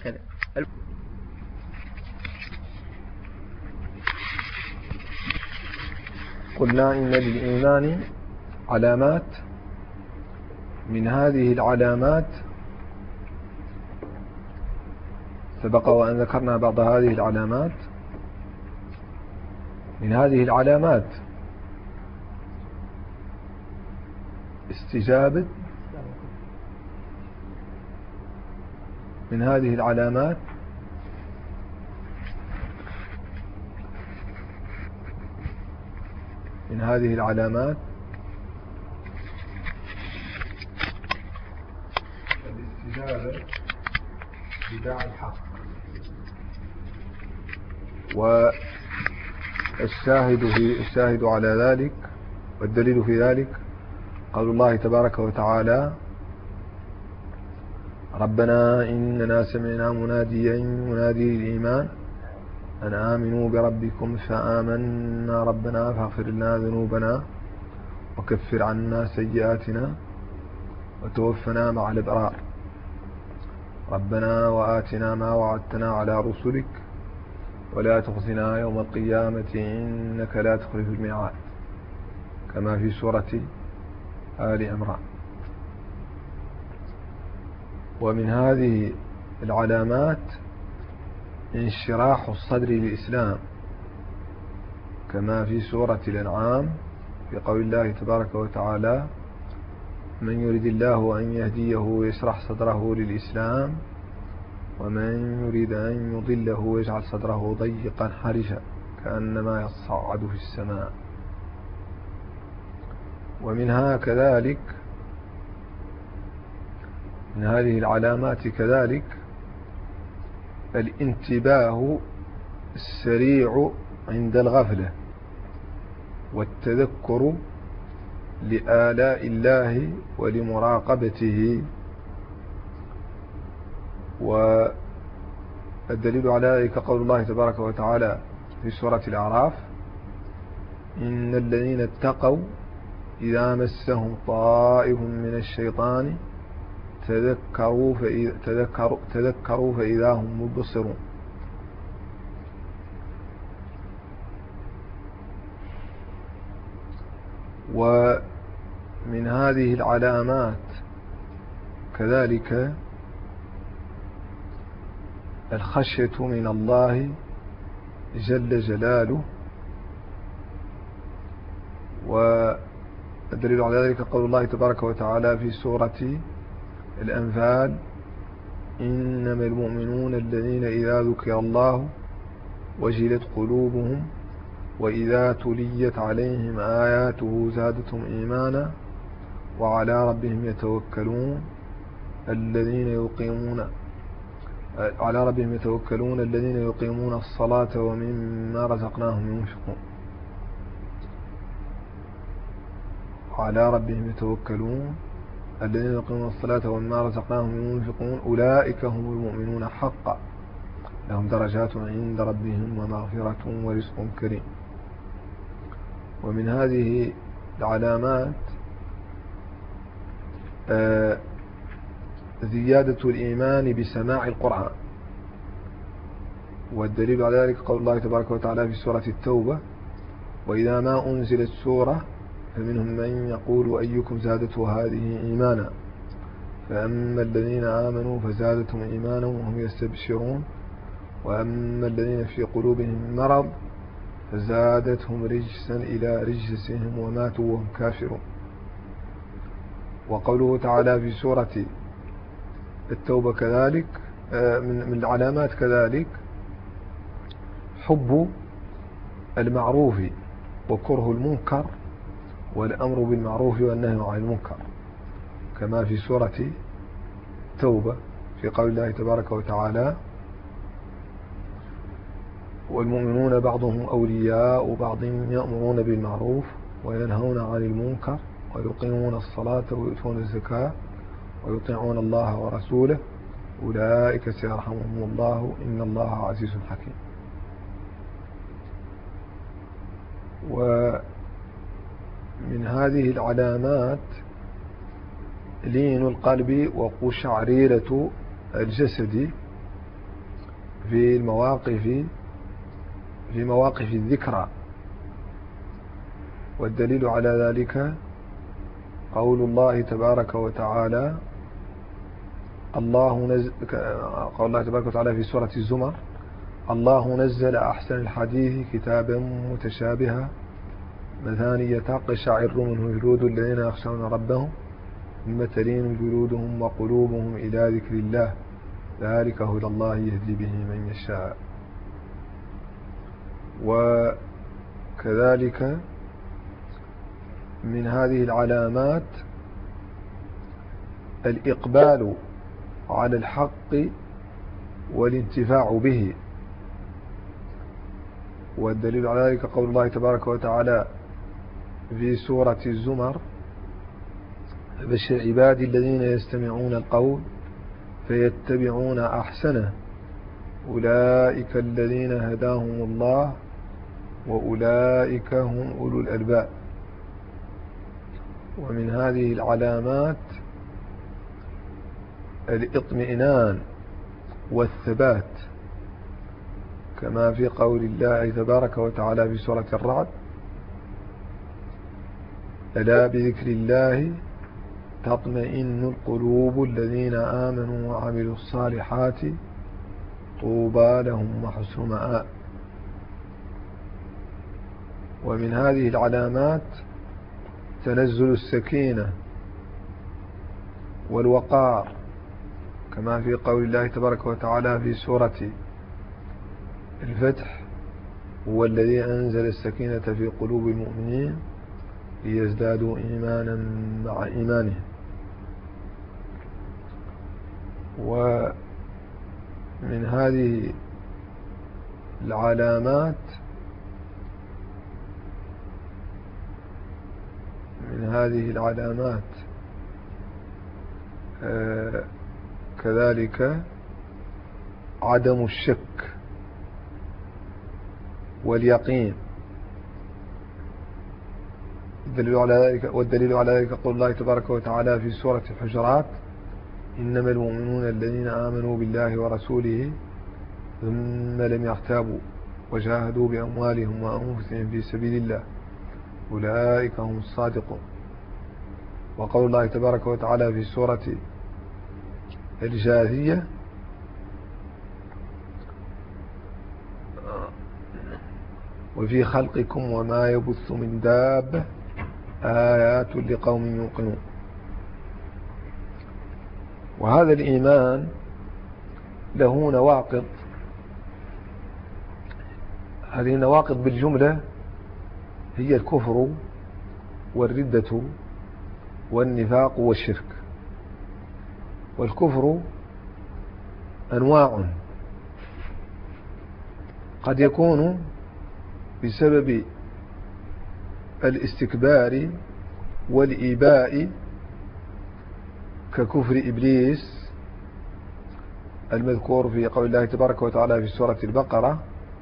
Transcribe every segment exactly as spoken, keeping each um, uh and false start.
وهكذا. قلنا إن للإيمان علامات، من هذه العلامات سبق وأن ذكرنا بعض هذه العلامات. من هذه العلامات استجابة من هذه العلامات من هذه العلامات الاستجابة بداعي الحق. والشاهد في الشاهد على ذلك والدليل في ذلك قول الله تبارك وتعالى: ربنا إننا سمعنا مناديا ينادي للإيمان أن آمنوا بربكم فآمنا ربنا فاغفر لنا ذنوبنا وكفر عنا سيئاتنا وتوفنا مع الأبرار ربنا وآتنا ما وعدتنا على رسلك ولا تخزنا يوم القيامة إنك لا تخلف الميعاد، كما في سورة آل عمران. ومن هذه العلامات انشراح الصدر للإسلام، كما في سورة الأنعام في قول الله تبارك وتعالى: من يريد الله أن يهديه يشرح صدره للإسلام ومن يريد أن يضله يجعل صدره ضيقا حرجا كأنما يصعد في السماء. ومنها كذلك من هذه العلامات كذلك الانتباه السريع عند الغفلة والتذكر لآلاء الله ولمراقبته. والدليل على ذلك قول الله تبارك وتعالى في سورة الأعراف: إن الذين اتقوا إذا مسهم طائف من الشيطان تذكروا فإذا, تذكروا تذكروا فإذا هم مبصرون. ومن هذه العلامات كذلك الخشية من الله جل جلاله. والدليل على ذلك قول الله تبارك وتعالى في سورة الأنفال: إنما المؤمنون الذين إذا ذكر الله وجلت قلوبهم وإذا تليت عليهم آياته زادتهم إيمانا وعلى ربهم يتوكلون الذين يقيمون على ربهم يتوكلون الذين يقيمون الصلاة ومما رزقناهم ينفقون. على ربهم يتوكلون الذين يقيمون الصلاة ومما رزقناهم ينفقون أولئك هم المؤمنون حقا لهم درجات عند ربهم ومغفرة ورزق كريم. ومن هذه العلامات آه زيادة الإيمان بسماع القرآن. والدليل على ذلك قول الله تبارك وتعالى في سورة التوبة: وإذا ما أنزلت سورة فمنهم من يقول أيكم زادته هذه إيمانا فأما الذين آمنوا فزادتهم إيمانا وهم يستبشرون وأما الذين في قلوبهم مرض فزادتهم رجسا إلى رجسهم وماتوا وهم كافرون. وقوله تعالى في سورة التوبة كذلك من العلامات كذلك حب المعروف وكره المنكر والأمر بالمعروف والنهي عن المنكر، كما في سورة التوبة في قول الله تبارك وتعالى: والمؤمنون بعضهم أولياء بعض يأمرون بالمعروف وينهون عن المنكر ويقيمون الصلاة ويؤتون الزكاة ويطيعون الله ورسوله أولئك سيرحمهم الله إن الله عزيز حكيم. ومن هذه العلامات لين القلب وقشعريرة الجسد، في المواقف في مواقف الذكرى. والدليل على ذلك قول الله تبارك وتعالى الله نزل قول الله تبارك وتعالى في سورة الزمر الله نزل أحسن الحديث كتابا متشابها مثانية تقشعر منه جلود الذين يخشون ربهم ثم تلين جلودهم وقلوبهم إلى ذكر الله ذلك هدى الله يهدي به من يشاء. وكذلك من هذه العلامات الإقبال على الحق والانتفاع به. والدليل على ذلك قول الله تبارك وتعالى في سورة الزمر بشر عبادي الذين يستمعون القول فيتبعون أحسنه أولئك الذين هداهم الله وأولئك هم أولو الألباب. ومن هذه العلامات الاطمئنان والثبات كما في قول الله تبارك وتعالى في سورة الرعد ألا بذكر الله تطمئن القلوب الذين آمنوا وعملوا الصالحات طوبى لهم وحسن مآب. ومن هذه العلامات تنزل السكينة والوقار كما في قول الله تبارك وتعالى في سورة الفتح هو الذي أنزل السكينة في قلوب المؤمنين ليزدادوا إيمانا مع إيمانهم. ومن هذه العلامات من هذه العلامات آه كذلك عدم الشك واليقين. الدليل على ذلك والدليل على ذلك قول الله تبارك وتعالى في سورة الحجرات إنما المؤمنون الذين آمنوا بالله ورسوله ثم لم يرتابوا وجاهدوا بأموالهم وأنفسهم في سبيل الله أولئك هم الصادقون. وقول الله تبارك وتعالى في سورة الجاثية وفي خلقكم وما يبث من دابة آيات لقوم يوقنون. وهذا الإيمان له نواقض. هذه النواقض بالجملة هي الكفر والردة والنفاق والشرك. والكفر أنواع قد يكون بسبب الاستكبار والإيباء ككفر إبليس المذكور في قول الله تبارك وتعالى في سورة البقرة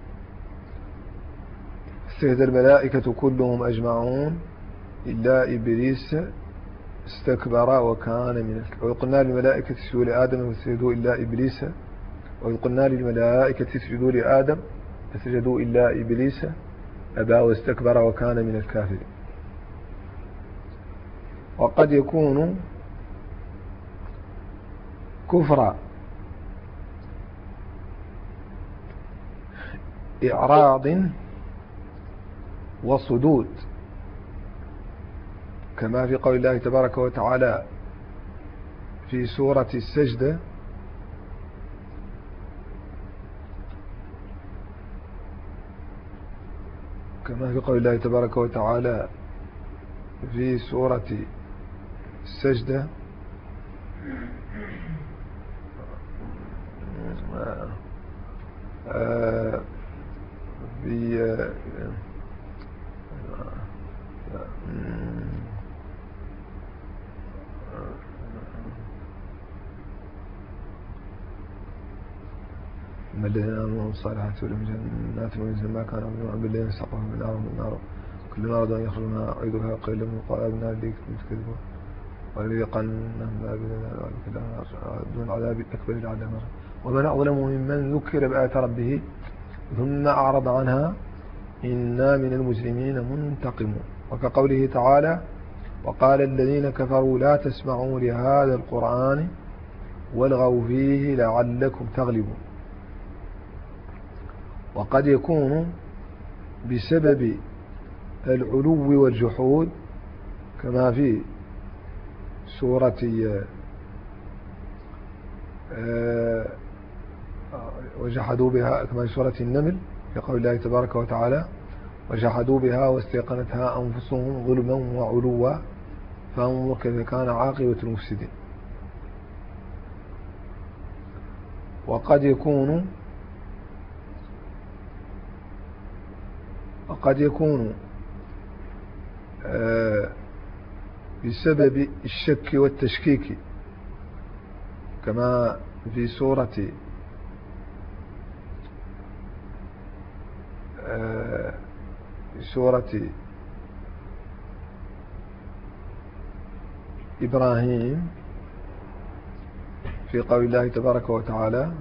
استهدى الملائكة كلهم أجمعون إلا إبليس استكبر وكان من وإذ قلنا للملائكة اسجدوا لآدم فسجدوا إلا إبليس وإذ قلنا للملائكة اسجدوا لآدم فسجدوا إلا إبليس أبى واستكبر وكان من الكافرين. وقد يكون كفر إعراض وصدود كما في قول الله تبارك وتعالى في سورة السجدة كما في قول الله تبارك وتعالى في سورة السجدة في أما الذين آمنوا الصالحات ولم جنات وينزل ما كان عبدهم بالليل يسقهم من نار من نار كلما أرادوا أن يخرجوا منها أعيدوها قيل لهم قال أبناء ليك تكذبون وليقنهم دون العذاب الأكبر العذاب ومن أظلم ممن ذكر بآيات ربه ثم أعرض عنها إنا من المجرمين منتقمون. وكقوله تعالى وقال الذين كفروا لا تسمعوا لهذا القرآن والغوا فيه لعلكم تغلبون. وقد يكون بسبب العلو والجحود كما في سورة وجحدوا بها كما في سورة النمل في قول الله تبارك وتعالى وجحدوا بها واستيقنتها أنفسهم ظلما وعلوا فانظر كيف كان عاقبة المفسدين. وقد يكون وقد يكون بسبب الشك والتشكيك كما في سورة سورة إبراهيم في قول الله تبارك وتعالى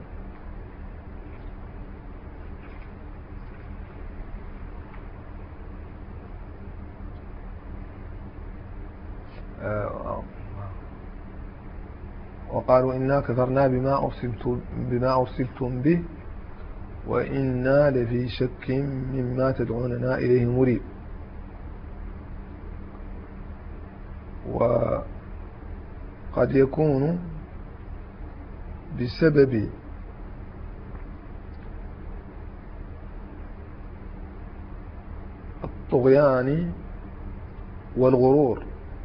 وقالوا إنا كفرنا بما أرسلتم بما أرسلتم به وإنا لفي شك مما تدعوننا إليه مريب. وقد يكون بسبب الطغيان والغرور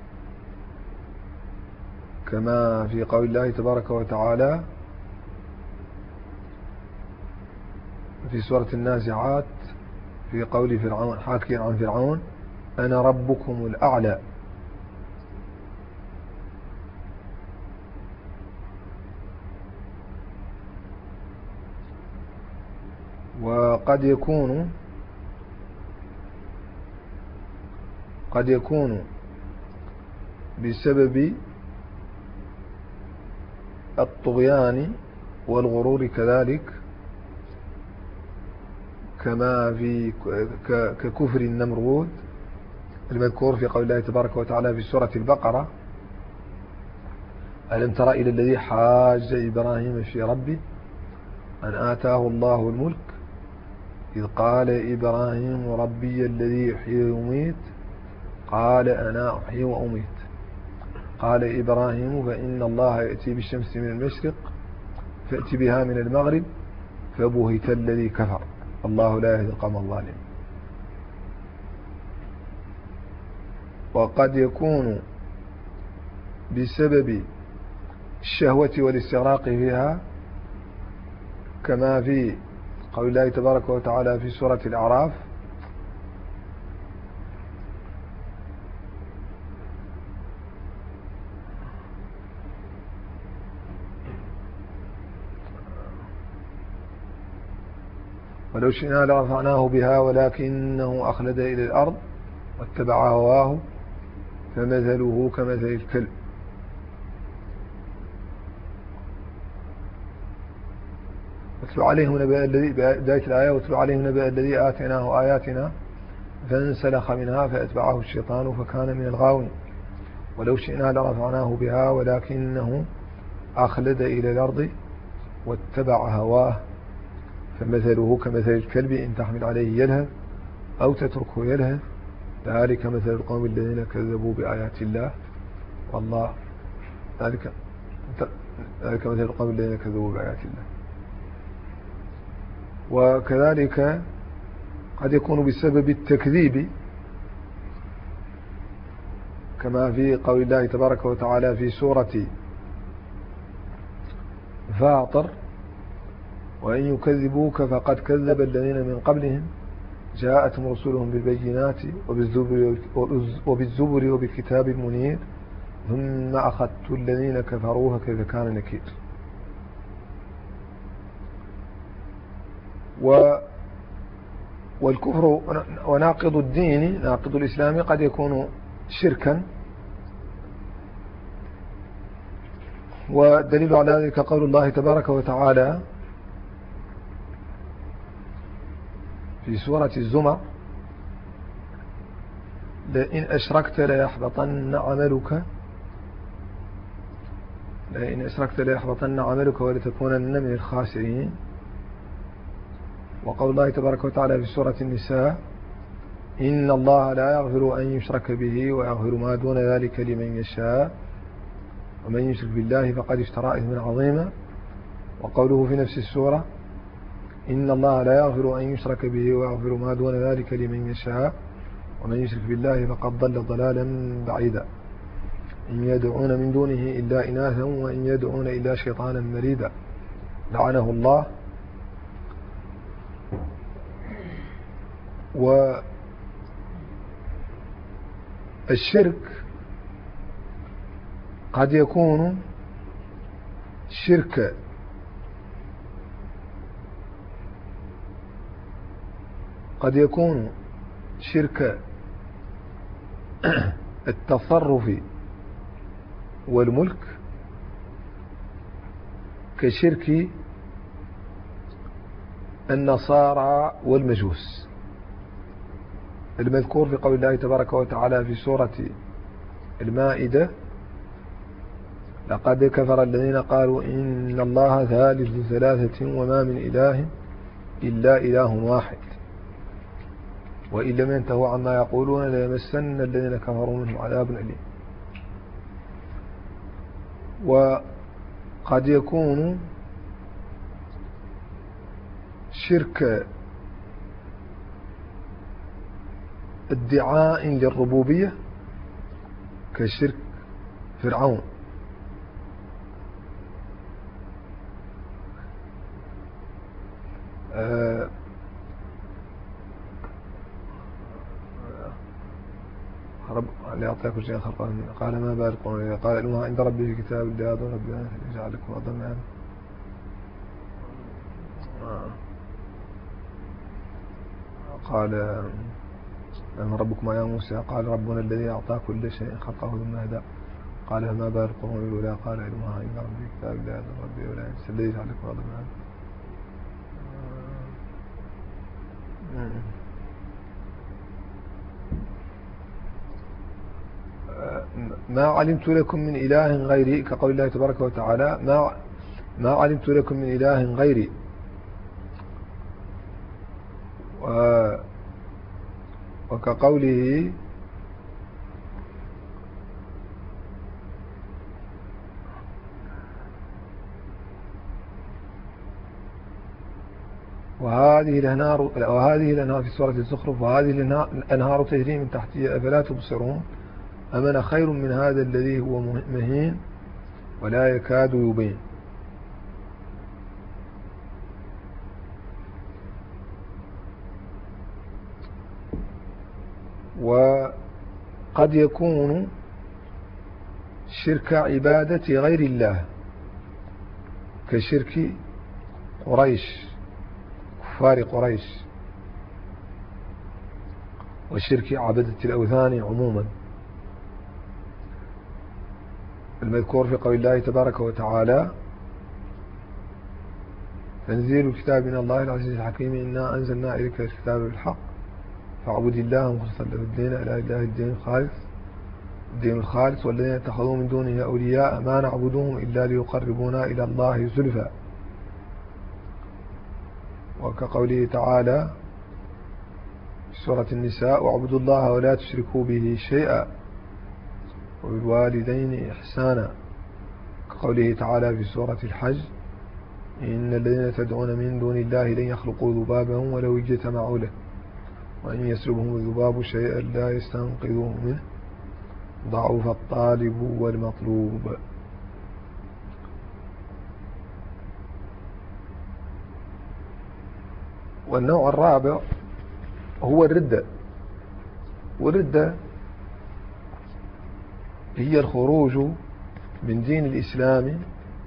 كما في قول الله تبارك وتعالى في سورة النازعات في قول فرعون حاكيا عن فرعون أنا ربكم الأعلى. وقد يكون قد يكون بسبب الطغيان والغرور كذلك كما في ككفر النمرود المذكور في قول الله تبارك وتعالى في سورة البقرة ألم تر إلى الذي حاج إبراهيم في ربه أن آتاه الله الملك إذ قال إبراهيم ربي الذي يحيي ويميت قال أنا أحيي وأميت قال إبراهيم فإن الله يأتي بالشمس من المشرق فأتي بها من المغرب فبهت الذي كفر الله لا يهدي القوم الظالمين. وقد يكون بسبب الشهوة والاستغراق فيها كما في قول الله تبارك وتعالى في سورة الأعراف ولو شئنا لرفعناه بها ولكنه أخلد إلى الأرض واتبع هواه فمثله كمثل الكلب. واتلو عليهم نبأ الذي بداية الآية واتلو عليهم نبأ الذي آتيناه آياتنا فانسلخ منها فأتبعه الشيطان فكان من الغاوين ولو شئنا لرفعناه بها ولكنه أخلد إلى الأرض واتبع هواه فمثله كمثل الكلب إن تحمل عليه يلهث أو تتركه يلهث ذلك مثل القوم الذين كذبوا بآيات الله والله ذلك ذلك مثل القوم الذين كذبوا بآيات الله. وكذلك قد يكون بسبب التكذيب كما في قول الله تبارك وتعالى في سورة فاطر وإن يكذبوك فقد كذب الذين من قبلهم جاءتهم رسلهم بالبينات وبالزبر, وبالزبر وبكتاب منير ثم أخذت الذين كفروا كيف كان نكير. و والكفر وناقض الدين ناقض الإسلام قد يكون شركا والدليل على ذلك قول الله تبارك وتعالى في سورة الزمر: لئن أشركت ليحبطن عملك لئن أشركت ليحبطن عملك ولتكونن من الخاسرين. وقول الله تبارك وتعالى في سورة النساء: إن الله لا يغفر أن يشرك به ويغفر ما دون ذلك لمن يشاء ومن يشرك بالله فقد اشترى إثما عظيما. وقوله في نفس السورة: إن الله لا يغفر أن يشرك به ويغفر ما دون ذلك لمن يشاء ومن يشرك بالله فقد ضل ضلالا بعيدا. إن يدعون من دونه إلا إناثا وإن يدعون إلا شيطانا مريدا لعنه الله. والشرك قد يكون شرك قد يكون شرك التصرف والملك كشرك النصارى والمجوس المذكور في قول الله تبارك وتعالى في سورة المائدة: لقد كفر الذين قالوا إن الله ثالث ثلاثة وما من إله إلا إله واحد وإن لم ينتهوا عما يقولون ليمسن الذين كفروا منهم عذاب أليم. وقد يكون شرك ادعاء للربوبية كشرك فرعون. أه رب ليعطيكم شيئا خلقا قال ما بال القرون قال إنها عند ربي في كتاب لا يضل ربي يجعل لكم أضل قال أن ربكم يا موسى قال ربنا الذي أعطى كل شيء خلقه ثم هدى قال ما بال القرون الأولى قال إنها عند ربي في كتاب لا يضل ربي ولا ينسى الذي يجعل لكم أضل ما علمت لكم من إله غيري كقول الله تبارك وتعالى: ما ما علمت لكم من إله غيري. وكقوله وهذه الأنهار وهذه الأنهار في سورة الزخرف: وهذه الأنهار تجري من تحتها أفلا تبصرون أمن خير من هذا الذي هو مهين ولا يكاد يبين. وقد يكون شرك عبادة غير الله كشرك قريش كفار قريش وشرك عبدة الأوثان عموما المذكور في قول الله تبارك وتعالى: تنزيل الكتاب من الله العزيز الحكيم إنا أنزلنا إليك الكتاب بالحق فاعبد الله مخلصا له الدين إلى الله الدين الخالص الدين الخالص والذين اتخذوا من دونه أولياء ما نعبدهم إلا ليقربونا إلى الله زلفى. وكقوله تعالى في سورة النساء: واعبدوا الله ولا تشركوا به شيئا وبالوالدين إحسانا. كقوله تعالى في سورة الحج: إن الذين تدعون من دون الله لن يخلقوا ذبابا ولو اجتمعوا له وإن يسلبهم الذباب شيئا لا يستنقذوه منه ضعف الطالب والمطلوب. والنوع الرابع هو الردة. والردة هي الخروج من دين الإسلام.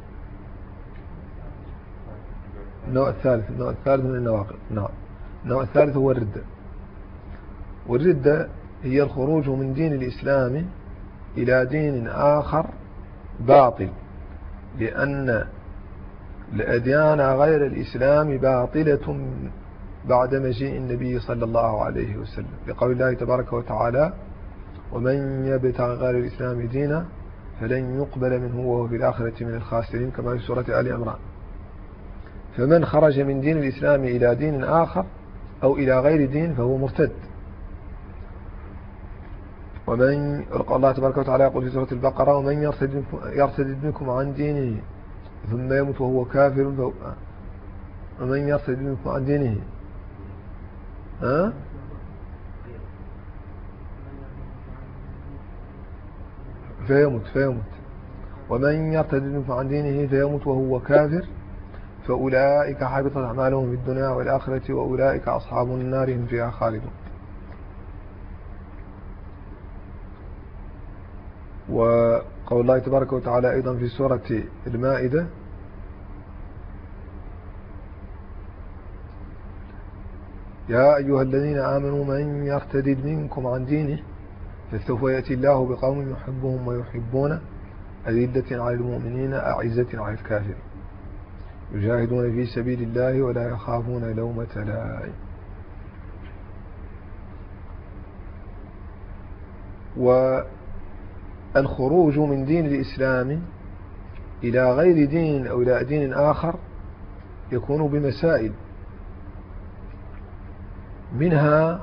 النوع الثالث النوع الثالث من النواقض. نعم النوع الثالث هو الردة. والردة هي الخروج من دين الإسلام إلى دين آخر باطل لأن الأديان غير الإسلام باطلة بعد مجيء النبي صلى الله عليه وسلم، لقول الله تبارك وتعالى: ومن يبتغ غير الإسلام دينا فلن يقبل منه وهو في الآخرة من الخاسرين، كما في سورة آل عمران. فمن خرج من دين الإسلام إلى دين آخر أو إلى غير دين فهو مرتد. ومن الله تبارك وتعالى يقول في سورة البقرة: ومن يرتد منكم عن دينه ثم يمت وهو كافر فهو ومن يرتد منكم عن دينه ها فيمت فيمت ومن يرتد منكم عن دينه فيمت وهو كافر فأولئك حبطت أعمالهم في الدنيا والآخرة وأولئك أصحاب النار هم فيها خالدون. وقول الله تبارك وتعالى أيضا في سورة المائدة: يا أيها الذين آمنوا من يرتد منكم عن دينه فسوف يأتي الله بقوم يحبهم ويحبونه أذلة على المؤمنين أعزة على الكافرين يجاهدون في سبيل الله ولا يخافون لومة لائم. والخروج من دين الإسلام إلى غير دين أو إلى دين آخر يكون بمسائل، منها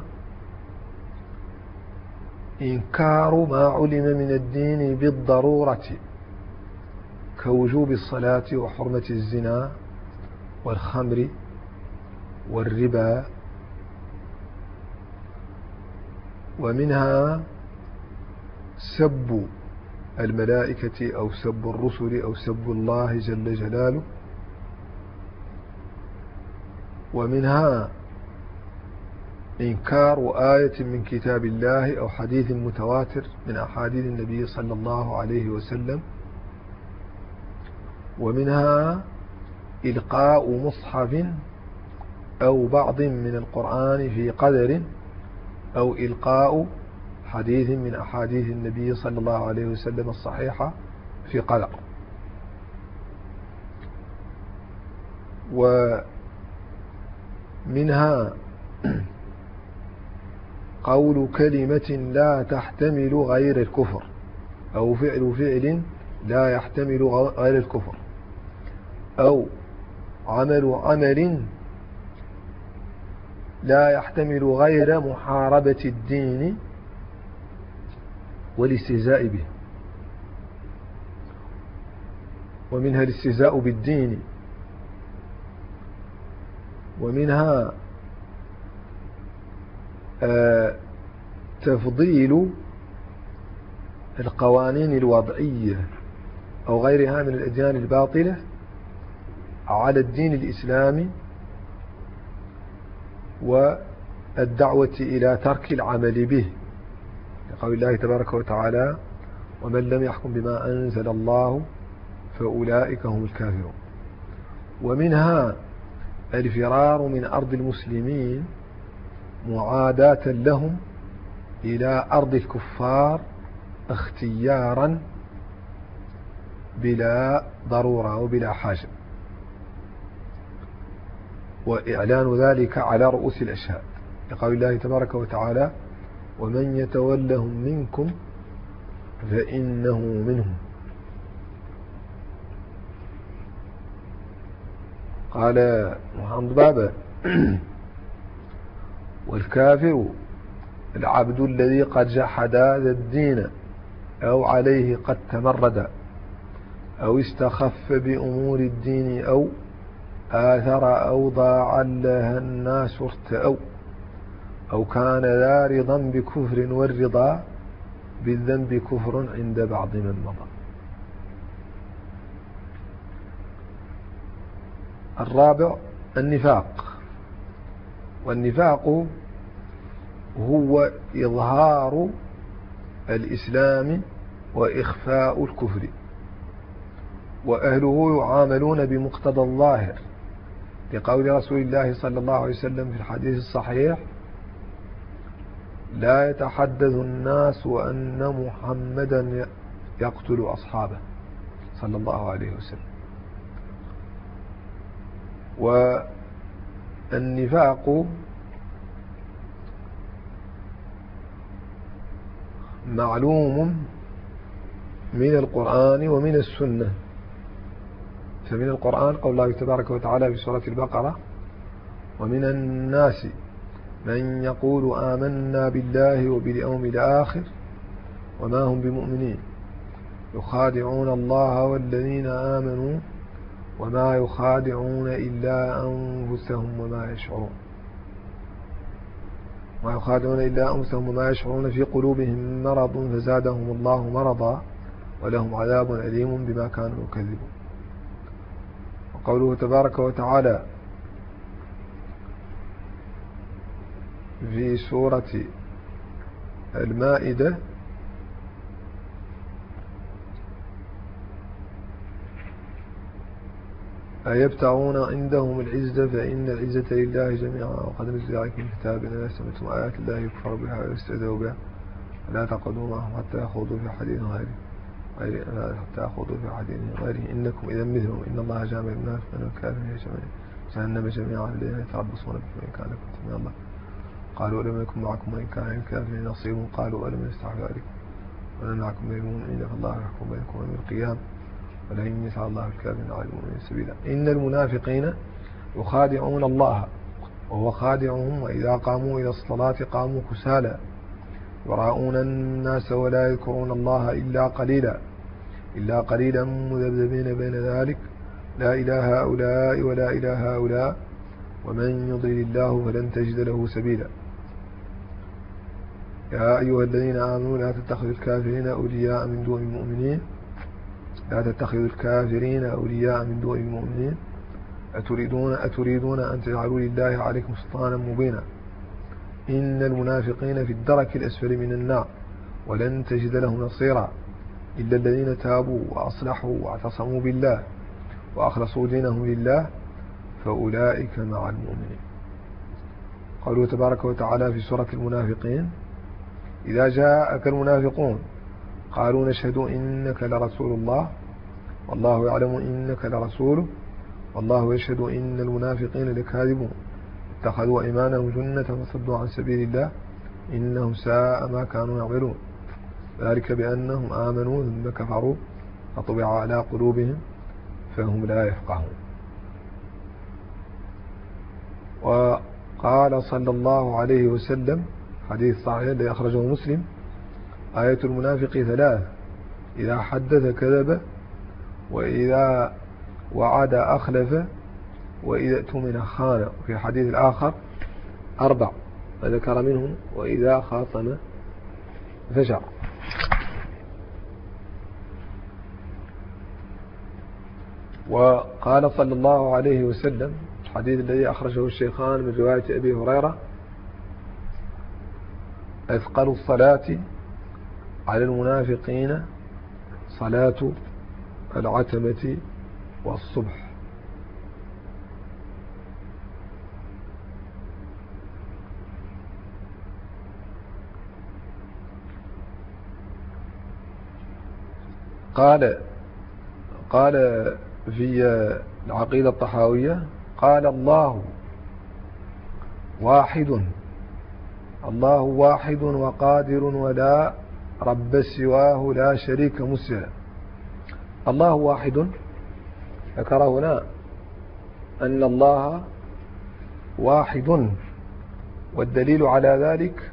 إنكار ما علم من الدين بالضرورة كوجوب الصلاة وحرمة الزنا والخمر والربا، ومنها سب الملائكة أو سب الرسل أو سب الله جل جلاله، ومنها إنكار آية من كتاب الله أو حديث متواتر من أحاديث النبي صلى الله عليه وسلم، ومنها إلقاء مصحف أو بعض من القرآن في قدر أو إلقاء حديث من أحاديث النبي صلى الله عليه وسلم الصحيحة في قدر. ومنها قول كلمة لا تحتمل غير الكفر أو فعل فعل لا يحتمل غير الكفر أو عمل عمل لا يحتمل غير محاربة الدين والاستهزاء به. ومنها الاستهزاء بالدين، ومنها آه تفضيل القوانين الوضعية أو غيرها من الأديان الباطلة على الدين الإسلامي والدعوة إلى ترك العمل به، لقول الله تبارك وتعالى: ومن لم يحكم بما أنزل الله فأولئك هم الكافرون. ومنها الفرار من أرض المسلمين معاداة لهم إلى أرض الكفار اختيارا بلا ضرورة وبلا حاجة، وإعلان ذلك على رؤوس الأشهاد، لقول الله تبارك وتعالى: ومن يتولهم منكم فإنه منهم. قال محمد بابا: والكافر العبد الذي قد جحد هذا الدين أو عليه قد تمرد أو استخف بأمور الدين أو آثر أو ضاع لها الناس ارتأوا أو كان ذا رضا بكفر والرضا بالذنب كفر عند بعض من مضى. الرابع النفاق. والنفاق هو إظهار الإسلام وإخفاء الكفر، وأهله يعاملون بمقتضى الظاهر، لقول رسول الله صلى الله عليه وسلم في الحديث الصحيح: لا يتحدث الناس أن محمدا يقتل أصحابه. صلى الله عليه وسلم. والنفاق معلوم من القرآن ومن السنة. فمن القرآن قول الله تبارك وتعالى في سورة البقرة: ومن الناس من يقول آمنا بالله وباليوم الآخر وما هم بمؤمنين يخادعون الله والذين آمنوا وما يخادعون إلا أنفسهم وما يشعرون ما يخادعون إلا أنفسهم وما يشعرون في قلوبهم مرض فزادهم الله مرضا ولهم عذاب أليم بما كانوا يكذبون. وقوله تبارك وتعالى في سورة المائدة: أيبتغون عندهم العزة فإن العزة لله جميعا وقد نزل عليكم كتاب إذا سمعتم آيات الله يكفر بها ويستهزئ بها فلا تقعدوا معهم حتى يخوضوا في حديث غيره حتى يخوضوا في حديث غيره إنكم إذا مثلهم إن الله جامع المنافقين والكافرين جهنم جميعا الذين يتربصون بكم إن كان لكم من الله قالوا ألم يكن معكم وإن كان للكافرين نصيب قالوا ألم يستحوذ عليكم ونمنعكم من المؤمنين فالله يحكم بينكم يوم القيامة ولن يسعى الله الكافرين على المؤمنين سبيلا. إن المنافقين يخادعون الله وهو خادعهم وإذا قاموا إلى الصلاة قاموا كسالى يراءون الناس ولا يذكرون الله إلا قليلا إلا قليلا مذبذبين بين ذلك لا إله هؤلاء ولا إله هؤلاء ومن يضلل الله فلن تجد له سبيلا. يا أيها الذين آمنوا لا تتخذوا الكافرين أولياء من دون المؤمنين لا تتخذوا الكافرين أولياء من دون المؤمنين أتريدون, أتريدون أن تجعلوا لله عليكم سلطانا مبينا إن المنافقين في الدرك الأسفل من النار ولن تجد لهم نصيرا إلا الذين تابوا وأصلحوا واعتصموا بالله وأخلصوا دينهم لله فأولئك مع المؤمنين. قوله تبارك وتعالى في سورة المنافقين: إذا جاءك المنافقون قالوا نشهد إنك لرسول الله والله يعلم إنك لرسوله والله يشهد إن المنافقين لكاذبون اتخذوا أيمانهم جنة وصدوا عن سبيل الله إنهم ساء ما كانوا يعملون ذلك بأنهم آمنوا ثم كفروا فطبع على قلوبهم فهم لا يفقهون. وقال صلى الله عليه وسلم حديث صحيح الذي أخرجه مسلم: آية المنافق ثلاث: إذا حدث كذب وإذا وعد أخلف وإذا اؤتمن خان. في حديث الآخر أربع فذكر منهم وإذا خاصم فجر. وقال صلى الله عليه وسلم الحديث الذي أخرجه الشيخان من رواية أبي هريرة: أثقل الصلاة على المنافقين صلاة العتمة والصبح. قال قال في العقيدة الطحاوية: قال الله واحد الله واحد وقادر ولا رب سواه لا شريك مسلم. الله واحد ذكر هنا أن الله واحد، والدليل على ذلك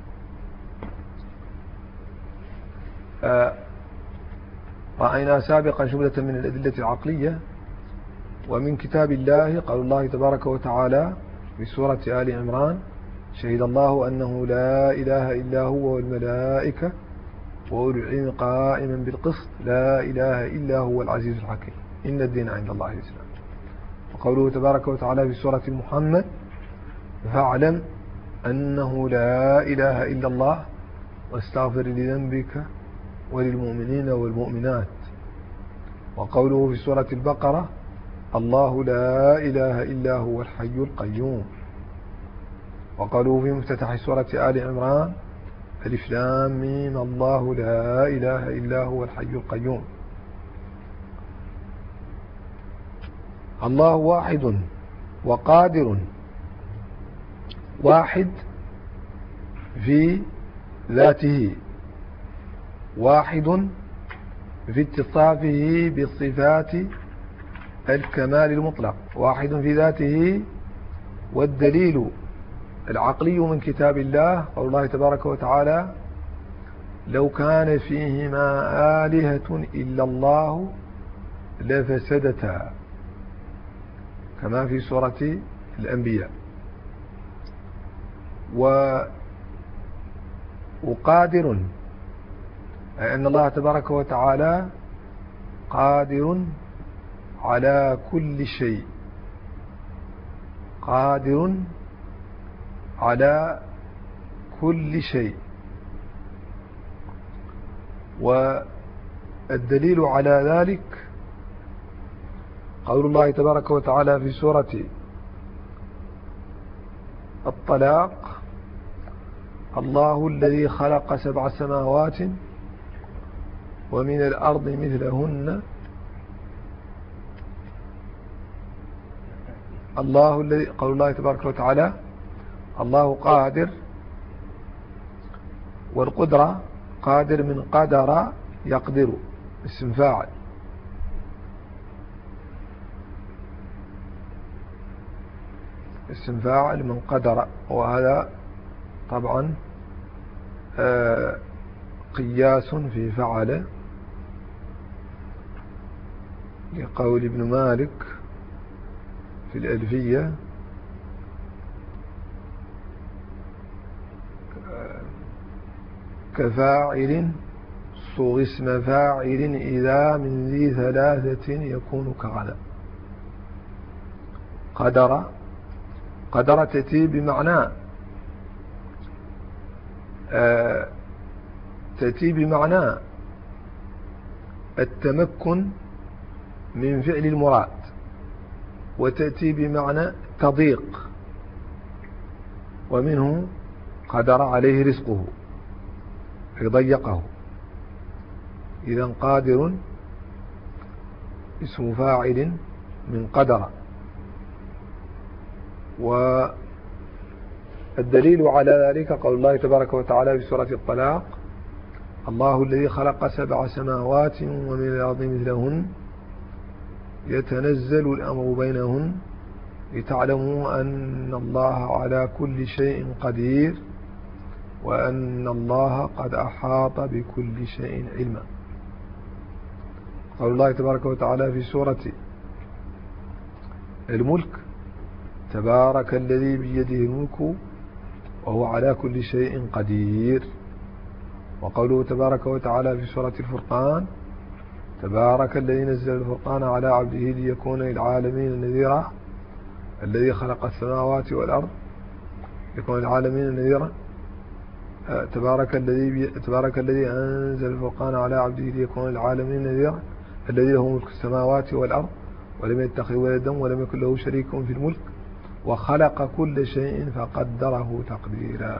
رأينا سابقا جملة من الأدلة العقلية ومن كتاب الله. قال الله تبارك وتعالى في سورة آل عمران: شهد الله أنه لا إله إلا هو والملائكة وأولو العلم قائما بالقسط لا إله إلا هو العزيز الحكيم إن الدين عند الله الإسلام. وقوله تبارك وتعالى في سورة محمد: فاعلم أنه لا إله إلا الله واستغفر لذنبك وللمؤمنين والمؤمنات. وقوله في سورة البقرة: الله لا إله إلا هو الحي القيوم. وقالوا في مفتتح سورة آل عمران: ألف لام ميم الله لا إله إلا هو الحي القيوم. الله واحد وقادر، واحد في ذاته، واحد في اتصافه بصفات الكمال المطلق، واحد في ذاته. والدليل العقلي من كتاب الله قول الله تبارك وتعالى: لو كان فيهما آلهة إلا الله لفسدتا، كما في سورة الأنبياء. وقادر أي أن الله تبارك وتعالى قادر على كل شيء، قادر على كل شيء. والدليل على ذلك قول الله تبارك وتعالى في سورة الطلاق: الله الذي خلق سبع سماوات ومن الأرض مثلهن، الله الذي قول الله تبارك وتعالى: الله قادر، والقدرة قادر من قدر يقدر، اسم فاعل. اسم فاعل من قدر، وهذا طبعا آه قياس في فعل، لقول ابن مالك في الألفية: كفاعل صغ اسم فاعل إذا من ذي ثلاثة يكون كغدا. قدر، قدر تأتي بمعنى آه تأتي بمعنى التمكن من فعل المراد، وتأتي بمعنى تضيق، ومنه قدر عليه رزقه يضيقه. إذن قادر اسم فاعل من قدر. والدليل على ذلك قول الله تبارك وتعالى في سورة الطلاق: الله الذي خلق سبع سماوات ومن الأرض مثلهن يتنزل الأمر بينهن لتعلموا أن الله على كل شيء قدير وأن الله قد أحاط بكل شيء علما. قول الله تبارك وتعالى في سورة الملك: تبارك الذي بيده الملك وهو على كل شيء قدير. وقوله تبارك وتعالى في سورة الفرقان: تبارك الذي نزل الفرقان على عبده ليكون للعالمين نذيرا الذي خلق السماوات والأرض يكون للعالمين نذيرا. تبارك الذي تبارك الذي أنزل الفرقان على عبده ليكون للعالمين نذيرا الذي له ملك السماوات والأرض ولم يتخذ ولدا ولم يكن له شريك في الملك وخلق كل شيء فقدره تقديرا.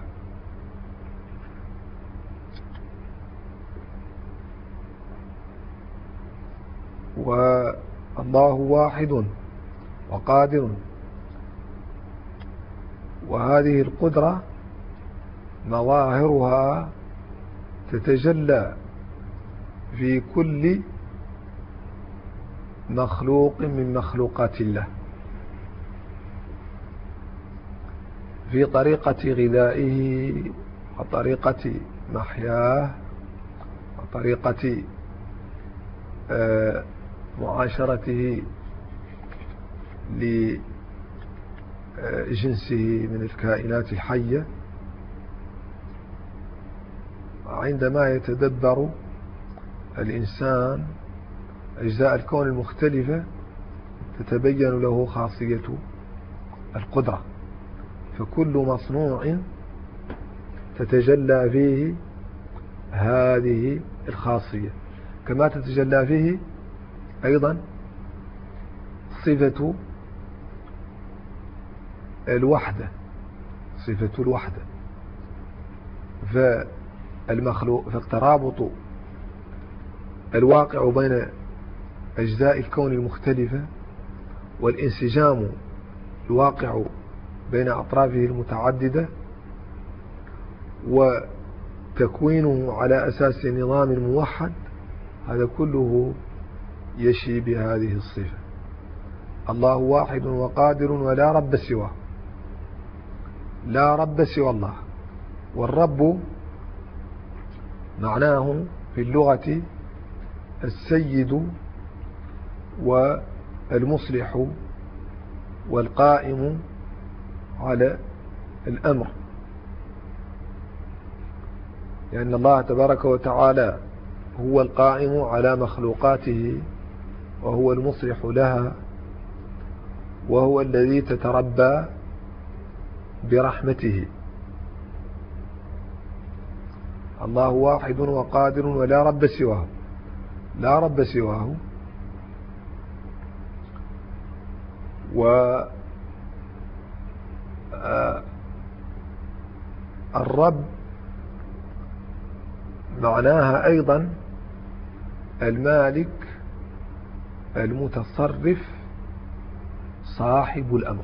والله واحد وقادر، وهذه القدرة مظاهرها تتجلى في كل مخلوق من مخلوقات الله، في طريقة غذائه وطريقة محياه وطريقة معاشرته لجنسه من الكائنات الحية. عندما يتدبر الإنسان أجزاء الكون المختلفة تتبين له خاصية القدرة، فكل مصنوع تتجلى فيه هذه الخاصية، كما تتجلى فيه أيضا صفة الوحدة، صفة الوحدة. فالمخلوق فالترابط الواقع بين أجزاء الكون المختلفة والانسجام الواقع بين أطرافه المتعددة وتكوينه على أساس نظام موحد، هذا كله يشي بهذه الصفة. الله واحد وقادر ولا رب سواه، لا رب سوى الله. والرب معناه في اللغة السيد والمصلح والقائم على الأمر، لأن الله تبارك وتعالى هو القائم على مخلوقاته وهو المصلح لها، وهو الذي تتربى برحمته. الله واحد وقادر ولا رب سواه، لا رب سواه. والرب معناها أيضا المالك المتصرف صاحب الأمر،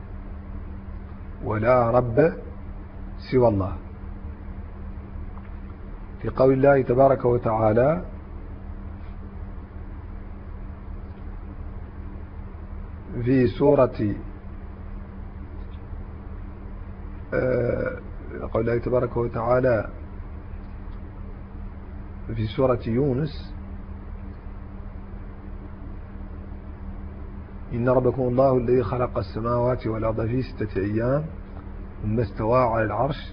ولا رب سوى الله. في قول الله تبارك وتعالى في سورة قول الله تبارك وتعالى في سورة يونس: إن ربكم الله الذي خلق السماوات والأرض في ستة أيام ثم استوى على العرش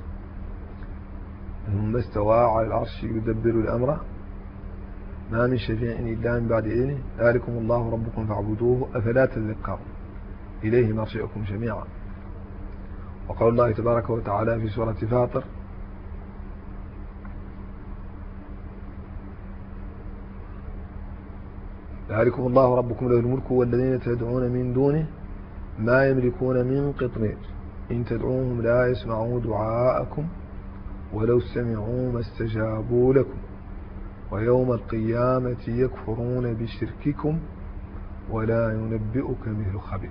ثم استوى على العرش يدبر الأمر ما من شفيع إلا من بعد إذنه ذلكم الله ربكم فاعبدوه أفلا تذكرون إليه مرجعكم جميعا. وقول الله تبارك وتعالى في سورة فاطر: ذلكم الله ربكم له الملك والذين تدعون من دونه ما يملكون من قطمير إن تدعوهم لا يسمعوا دعاءكم ولو سمعوا ما استجابوا لكم ويوم القيامة يكفرون بشرككم ولا ينبئك مثل خبير.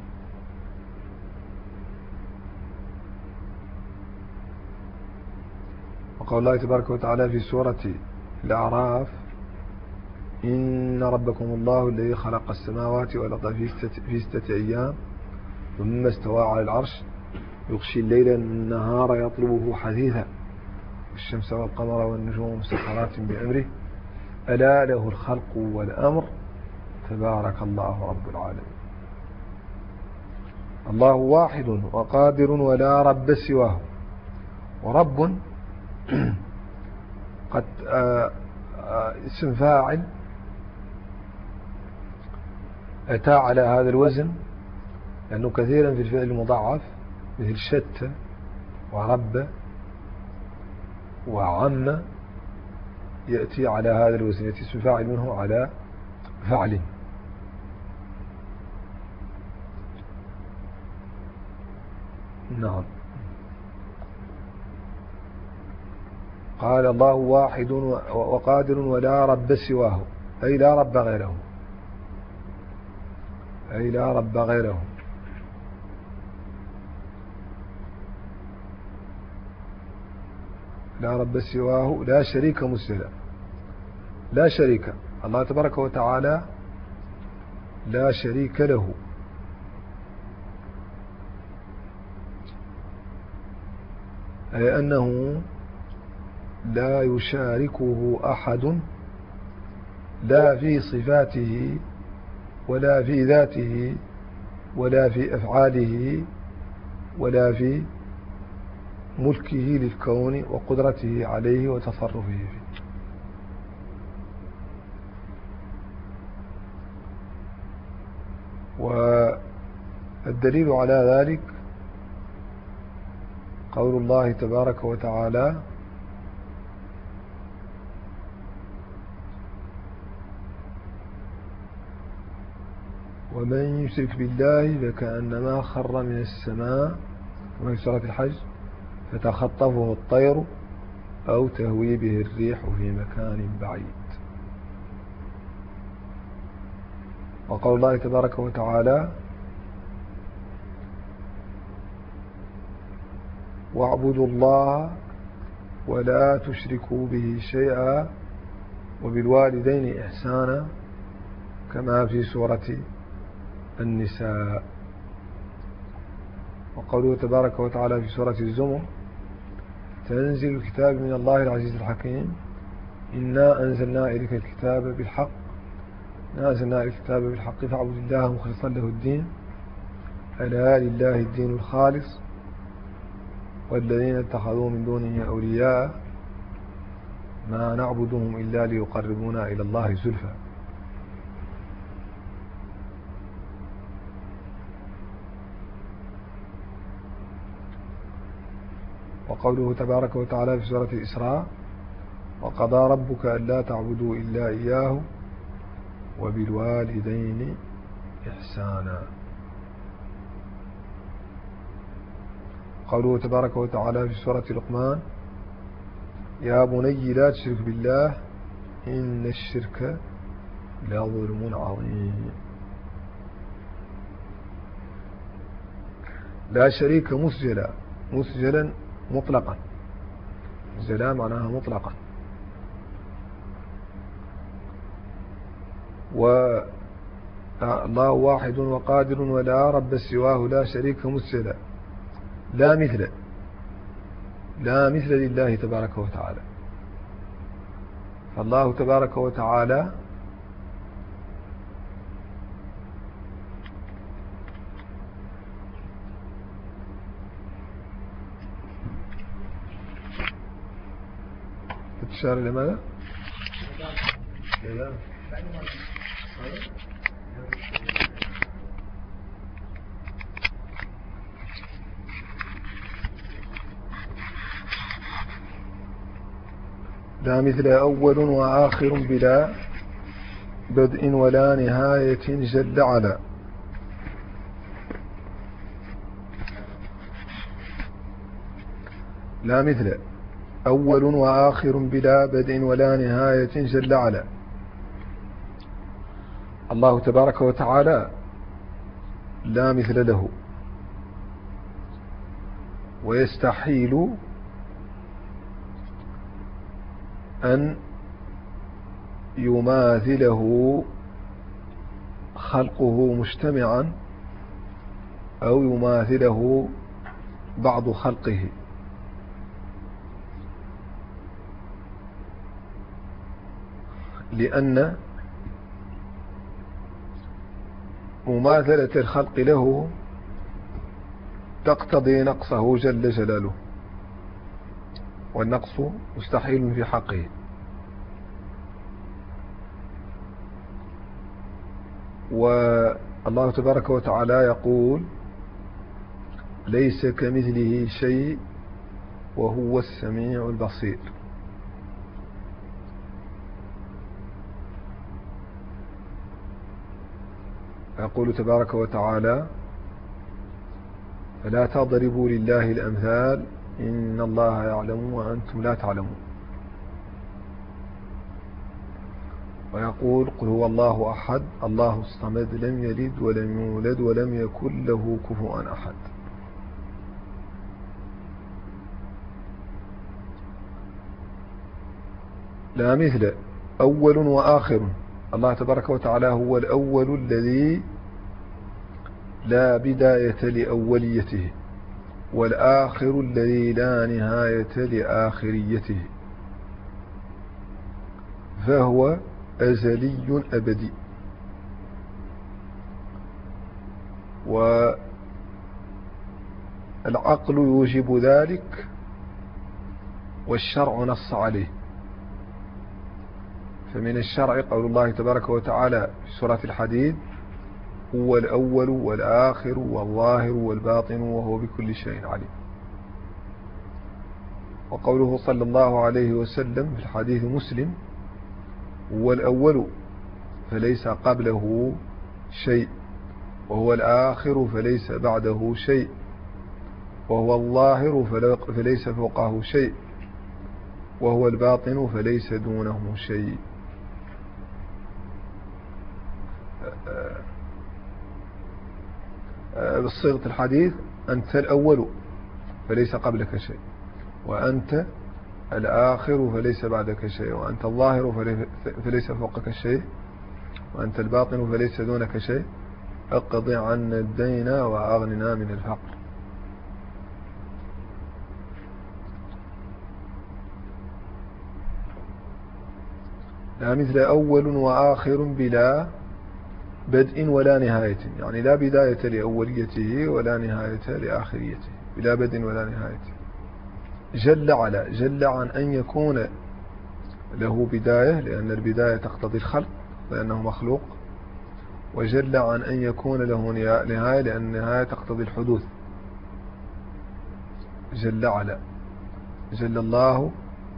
وقال الله تبارك وتعالى في سورة الأعراف: إن ربكم الله الذي خلق السماوات والأرض في ستة أيام ثم استوى على العرش يغشي الليل النهار يطلبه حثيثا والشمس والقمر والنجوم مسخرات بأمره ألا له الخلق والأمر تبارك الله رب العالمين. الله واحد وقادر ولا رب سواه. ورب قد آآ آآ اسم فاعل أتى على هذا الوزن، لأنه كثيرا في الفعل المضاعف مثل شتى ورب وعم يأتي على هذا الوزن، يأتي اسم فاعل منه على فعل. نعم. قال الله واحد وقادر ولا رب سواه، أي لا رب غيره، أي لا رب غيره. لا رب سواه لا شريك مسلم، لا شريك. الله تبارك وتعالى لا شريك له، أي أنه لا يشاركه أحد لا في صفاته ولا في ذاته ولا في أفعاله ولا في ملكه للكون وقدرته عليه وتصرفه فيه. والدليل على ذلك قول الله تبارك وتعالى: ومن يشرك بالله فكأنما خر من السماء، ومن في سورة الحج: فتخطفه الطير أو تهوي به الريح في مكان بعيد. وقول الله تبارك وتعالى واعبدوا الله ولا تشركوا به شيئا وبالوالدين إحسانا كما في سورة النساء. وقوله تبارك وتعالى في سورة الزمر تنزيل الكتاب من الله العزيز الحكيم إنا أنزلنا إليك الكتاب بالحق إنا أنزلنا إليك الكتاب بالحق فاعبد الله مخلصا له الدين ألا لله الدين الخالص والذين اتخذوا من دونه أولياء ما نعبدهم إلا ليقربونا إلى الله زلفى. وقوله تبارك وتعالى في سورة الإسراء وقضى ربك ألا تعبدوا إلا إياه وبالوالدين إحسانا. قوله تبارك وتعالى في سورة لقمان يا بني لا تشرك بالله إن الشرك لظلم عظيم. لا شريك مسجلا مسجلا مطلقا مسجلا معناها مطلقا والله واحد وقادر ولا رب سواه لا شريك مسجلا لا مثل لا مثل لله تبارك وتعالى. فالله تبارك وتعالى تشار إلى ماذا؟ لا مثل أول وآخر بلا بدء ولا نهاية جل على. لا مثل أول وآخر بلا بدء ولا نهاية جل على. الله تبارك وتعالى لا مثل له ويستحيل أن يماثله خلقه مجتمعا أو يماثله بعض خلقه. لأن مماثلة الخلق له تقتضي نقصه جل جلاله والنقص مستحيل في حقه. والله تبارك وتعالى يقول ليس كمثله شيء وهو السميع البصير. يقول تبارك وتعالى فلا تضربوا لله الأمثال إن الله يعلم وأنتم لا تعلمون. ويقول قل هو الله أحد الله الصمد لم يلد ولم يولد ولم يكن له كفوا أحد. لا مثل أول وآخر. الله تبارك وتعالى هو الأول الذي لا بداية لأوليته والآخر الذي لا نهاية لآخريته فهو أزلي أبدي. والعقل يوجب ذلك والشرع نص عليه. فمن الشرع قول الله تبارك وتعالى في سورة الحديد هو الأول والآخر والظاهر والباطن وهو بكل شيء عليم. وقوله صلى الله عليه وسلم في الحديث مسلم هو الأول فليس قبله شيء وهو الآخر فليس بعده شيء وهو الظاهر فليس فوقه شيء وهو الباطن فليس دونه شيء. بصيغة الحديث أنت الأول فليس قبلك شيء، وأنت الآخر فليس بعدك شيء، وأنت الظاهر فليس فوقك شيء، وأنت الباطن فليس دونك شيء، اقضي عنا الدين وأغننا من الفقر. لا مثل أول وآخر بلا بدء ولا نهاية، يعني لا بداية لأوليته ولا نهاية لآخريته، بلا بدء ولا نهاية. جل على، جل عن أن يكون له بداية لأن البداية تقتضي الخلق لأنه مخلوق، وجل عن أن يكون له نهاية لأن النهاية تقتضي الحدوث. جل على، جل الله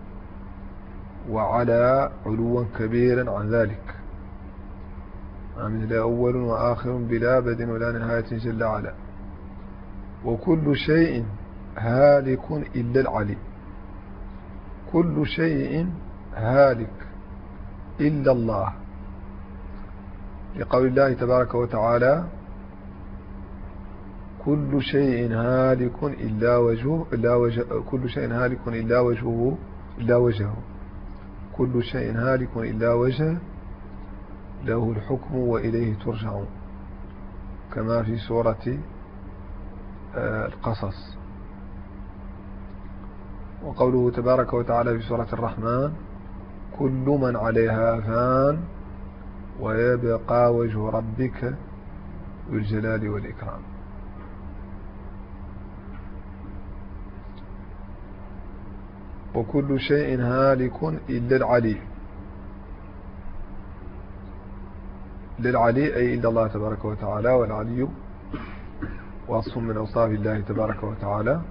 وعلى علوا كبيرا عن ذلك. مثل أول وآخر بلا بدء ولا نهاية جل على. وكل شيء هالك إلا العلي، كل شيء هالك إلا الله، لقول الله تبارك وتعالى كل شيء هالك إلا وجهه، إلا وجه كل شيء هالك إلا وجهه، إلا وجهه، كل شيء هالك إلا وجهه له الحكم وإليه ترجعون، كما في سورة القصص. وقوله تبارك وتعالى في سورة الرحمن كل من عليها فان ويبقى وجه ربك ذو الجلال والإكرام. وكل شيء هالك إلا العلي، للعلي أي إلا الله تبارك وتعالى، والعلي وصف من أوصاف الله تبارك وتعالى.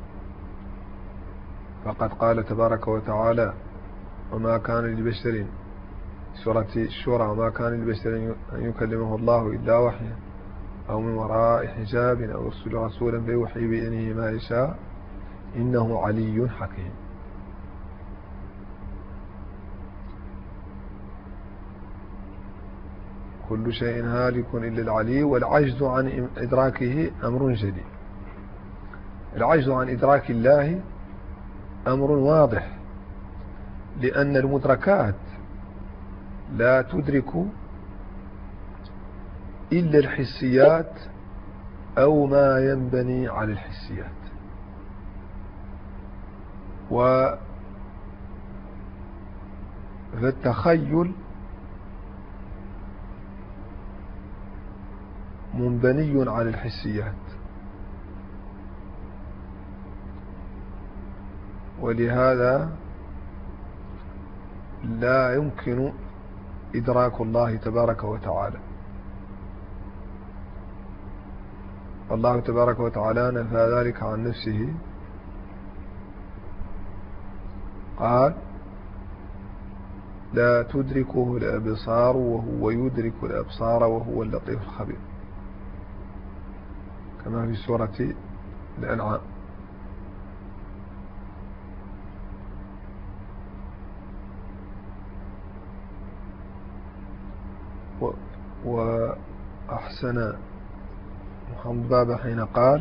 فقد قال تبارك وتعالى وما كان لبشر، سورة الشورى، وما كان لبشر أن يكلمه الله إلا وحيا أو من وراء حجاب أو يرسل رسولا فيوحي بإذنه ما يشاء إنه علي حكيم. كل شيء هالك إلا العلي. والعجز عن إدراكه أمر جلي، العجز عن إدراك الله أمر واضح، لأن المدركات لا تدرك إلا الحسيات أو ما ينبني على الحسيات. فالتخيل منبني على الحسيات، ولهذا لا يمكن إدراك الله تبارك وتعالى. الله تبارك وتعالى نفى ذلك عن نفسه، قال لا تدركه الأبصار وهو يدرك الأبصار وهو اللطيف الخبير، كما في سورة الأنعام. وأحسن محمد بابا حين قال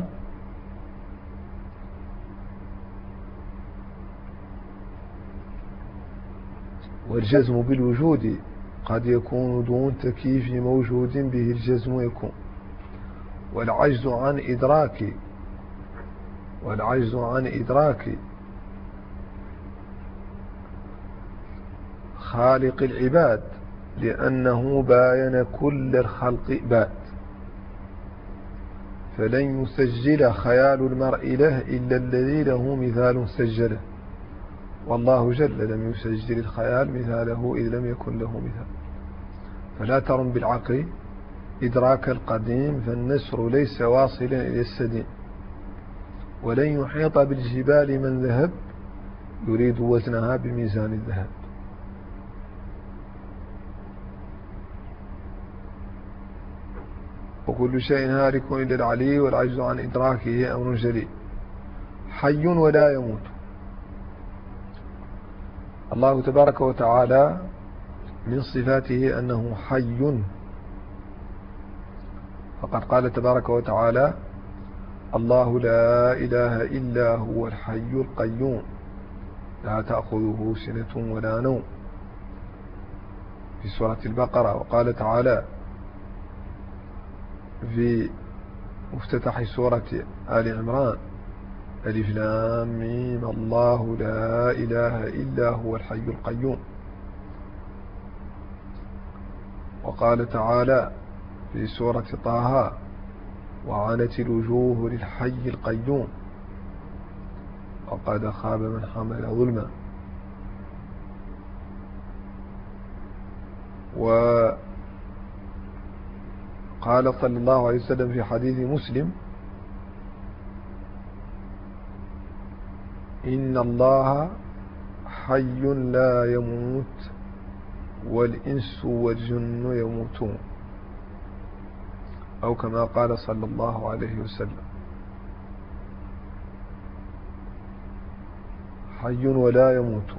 والجزم بالوجود قد يكون دون تكييف موجود به الجزم يكون، والعجز عن إدراك والعجز عن إدراك خالق العباد لأنه باين كل الخلق بات، فلن يسجل خيال المرء له إلا الذي له مثال سجله، والله جل لم يسجل الخيال مثاله إذ لم يكن له مثال. فلا ترم بالعقل إدراك القديم، فالنسر ليس واصلا إلى السديم، ولن يحيط بالجبال من ذهب يريد وزنها بميزان الذهب. وكل شيء هالك إلا العلي، والعجز عن إدراكه أمر جلي. حي ولا يموت، الله تبارك وتعالى من صفاته أنه حي فقد قال تبارك وتعالى: الله لا إله إلا هو الحي القيوم لا تأخذه سنة ولا نوم في سورة البقرة. وقال تعالى في مفتتح سورة آل عمران: ألف لام ميم الله لا إله إلا هو الحي القيوم. وقال تعالى في سورة طه: وعنت الوجوه للحي القيوم وقد خاب من حمل ظلما. وقال صلى الله عليه وسلم في حديث مسلم: إن الله حي لا يموت والإنس والجن يموتون، أو كما قال صلى الله عليه وسلم: حي ولا يموت،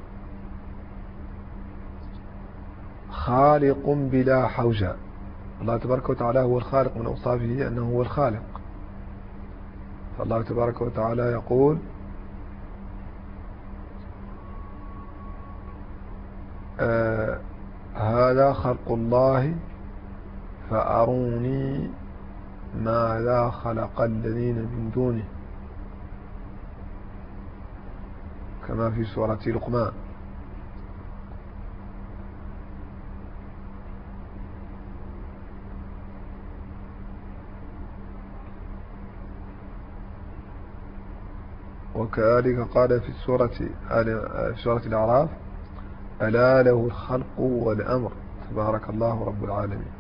خالق بلا حوجة. الله تبارك وتعالى هو الخالق، من أوصافه أنه هو الخالق. فالله تبارك وتعالى يقول: آه هذا خلق الله فأروني ماذا خلق الذين من دونه، كما في سورة لقمان. وكذلك قال في سورة في سورة الأعراف: ألا له الخلق والأمر تبارك الله رب العالمين.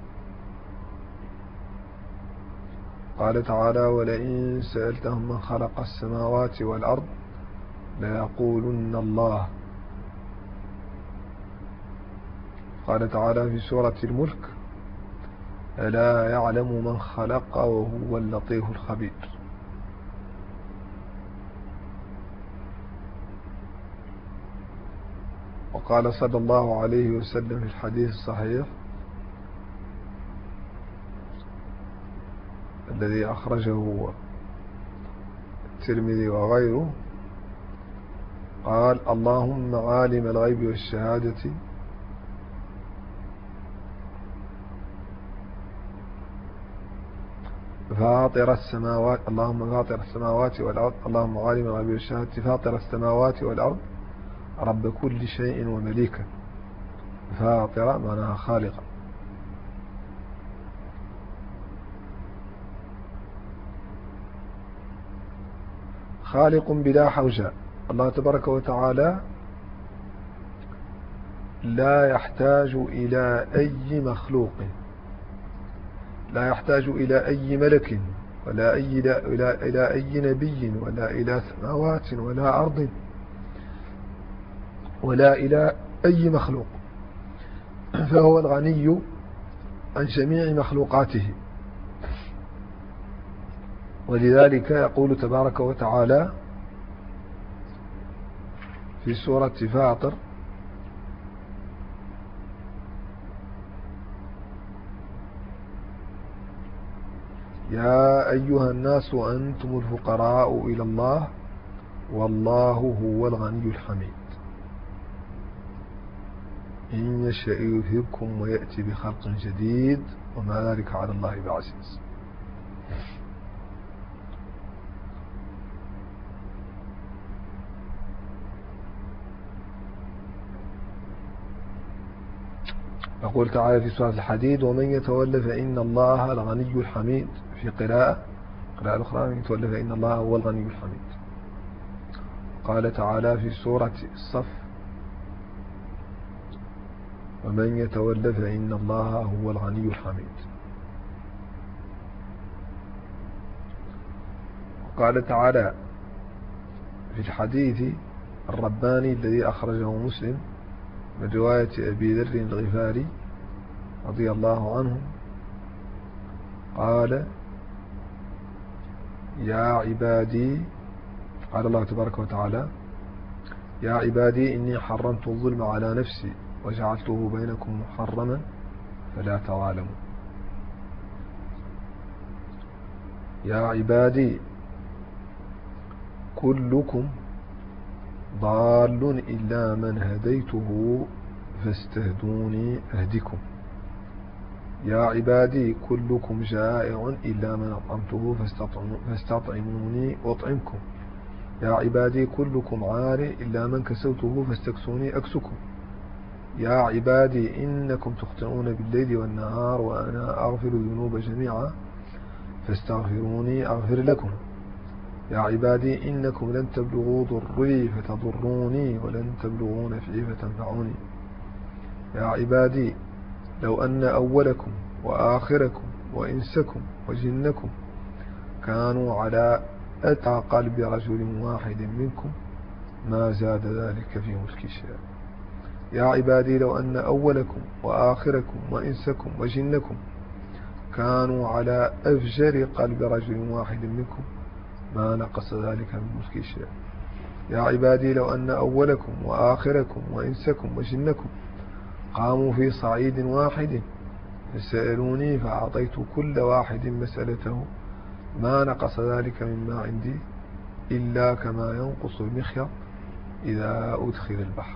قال تعالى: ولئن سألتهم من خلق السماوات والأرض ليقولن الله. قال تعالى في سورة الملك: ألا يعلم من خلق وهو اللطيف الخبير. وقال صلى الله عليه وسلم في الحديث الصحيح الذي أخرجه الترمذي وغيره، قال: اللهم عالم الغيب والشهادة فاطر السماوات اللهم فاطر السماوات والأرض اللهم عالم الغيب والشهادة فاطر السماوات والأرض رب كل شيء ومليكا. فاطر معناها خالقا. خالق بلا حوجة. الله تبارك وتعالى لا يحتاج إلى أي مخلوق، لا يحتاج إلى أي ملك ولا أي إلى إلى أي نبي ولا إلى سماوات ولا أرض ولا إلى أي مخلوق، فهو الغني عن جميع مخلوقاته. ولذلك يقول تبارك وتعالى في سورة فاطر: يا أيها الناس أنتم الفقراء إلى الله والله هو الغني الحميد إن يشاء يذهبكم ويأتي بخلق جديد وما ذلك على الله بعزيز. يقول تعالى في سورة الحديد: ومن يتولى فإن الله الغني الحميد. في قراءة قراءة أخرى: من يتولى فإن الله هو الغني الحميد. قال تعالى في سورة الصف: ومن يتولى فإن الله هو الغني الحميد. قال تعالى في الحديث الرباني الذي أخرجه مسلم من رواية أبي ذر الغفاري رضي الله عنه قال: يا عبادي، قال الله تبارك وتعالى: يا عبادي إني حرمت الظلم على نفسي وجعلته بينكم محرما فلا تظالموا. يا عبادي كلكم ضال إلا من هديته فاستهدوني أهدكم. يا عبادي كلكم جائع إلا من أطعمته فاستطعموني أطعمكم. يا عبادي كلكم عار إلا من كسوته فاستكسوني أكسكم. يا عبادي إنكم تخطئون بالليل والنهار وأنا أغفر الذنوب جميعا فاستغفروني أغفر لكم. يا عبادي إنكم لن تبلغوا ضري فتضروني ولن تبلغوا نفعي فتنفعوني. يا عبادي لو أن أولكم وآخركم وإنسكم وجنكم كانوا على أتقى قلب رجل واحد منكم ما زاد ذلك في ملكي شيئا. يا عبادي لو أن أولكم وآخركم وإنسكم وجنكم كانوا على أفجر قلب رجل واحد منكم ما نقص ذلك من ملكي شيئا. يا عبادي لو أن أولكم وآخركم وإنسكم وجنكم قاموا في صعيد واحد فسألوني فأعطيت كل واحد مسألته ما نقص ذلك مما عندي إلا كما ينقص المخيط إذا أدخل البحر.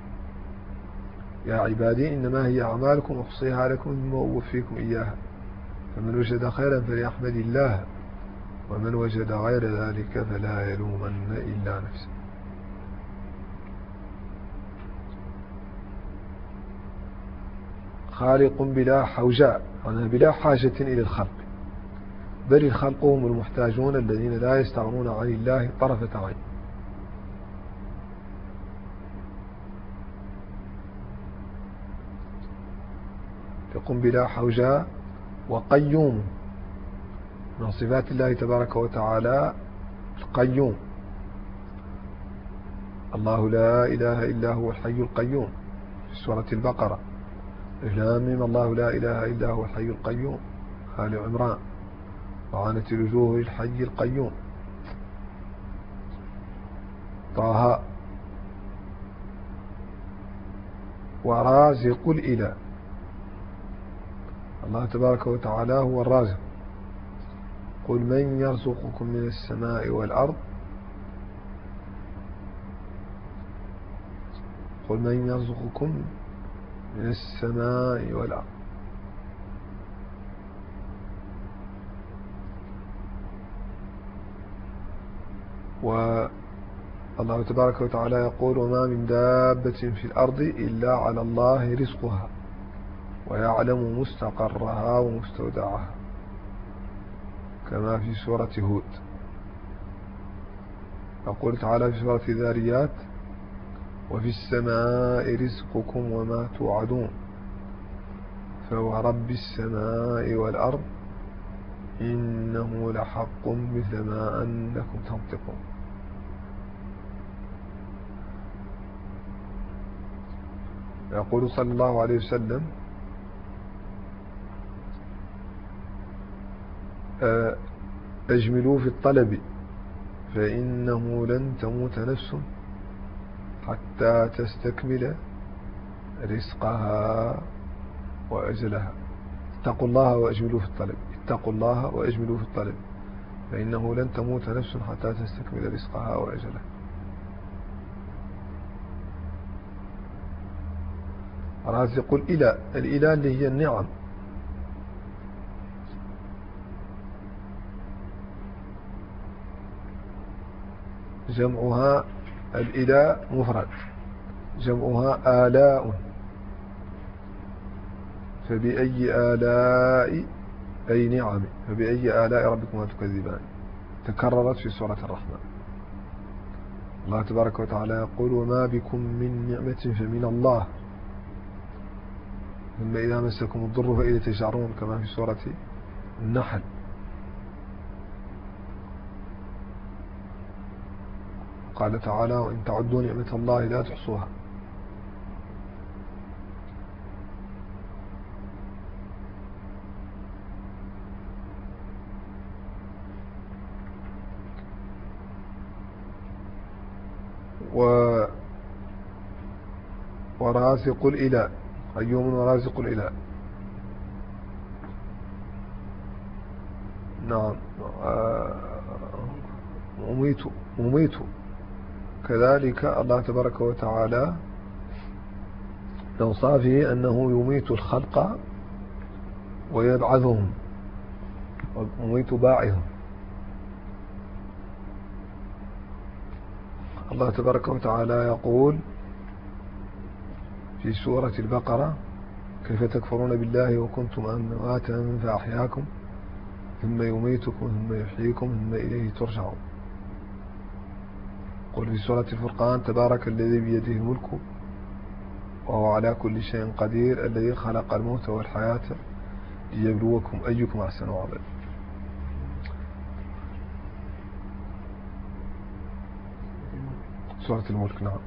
يا عبادي إنما هي أعمالكم أحصيها لكم ثم أوفيكم إياها فمن وجد خيرا فليحمد الله ومن وجد غير ذلك فلا يلومن إلا نفسه. خالق بلا حوجاء، أنا بلا حاجة إلى الخلق، بل الخلق هم المحتاجون الذين لا يستغنون عن الله طرفة عين. يقوم بلا حوجاء وقيوم، من صفات الله تبارك وتعالى القيوم. الله لا إله إلا هو الحي القيوم في سورة البقرة. إلهام الله لا إله إلا هو الحي القيوم آل عمران. وعانت الوجوه للحي القيوم طه. ورازق الإله، الله تبارك وتعالى هو الرازق. قل من يرزقكم من السماء والأرض قل من يرزقكم من السماء والأرض. والله تبارك وتعالى يقول وما من دابة في الأرض إلا على الله رزقها ويعلم مستقرها ومستودعها كما في سورة هود. يقول تعالى في سورة الذاريات وفي السماء رزقكم وما توعدون فورب السماء والأرض إنه لحق مثل ما أنكم تنطقون. يقول صلى الله عليه وسلم أجملوا في الطلب فإنه لن تموت نفس حتى تستكمل رزقها وأجلها. اتقوا الله وأجملوا في الطلب، اتقوا الله وأجملوا في الطلب فإنه لن تموت نفس حتى تستكمل رزقها وأجلها. رازق الإله، الإله اللي هي النعم. جمعها الإله مفرد، جمعها آلاء. فبأي آلاء أي نعم، فبأي آلاء ربكما تكذبان تكررت في سورة الرحمن. الله تبارك وتعالى يقول وما بكم من نعمة فمن الله ثم إذا مسكم الضر فإذا تجارون كما في سورة النحل. قال تعالى وإن تعدوا نعمة الله لا تحصوها. و ورازق الإله، قيوم ورازق الإله. نعم مميت مميت كذلك الله تبارك وتعالى لأوصافه أنه يميت الخلق ويبعثهم، مميت باعثهم. الله تبارك وتعالى يقول في سورة البقرة: كيف تكفرون بالله وكنتم أمواتا فأحياكم ثم يميتكم ثم يحييكم ثم إليه ترجعون. قل في سورة الفرقان: تبارك الذي بيده الملك وهو على كل شيء قدير الذي خلق الموت والحياة ليبلوكم أيكم أحسن عملا. سورة الملك. نعم.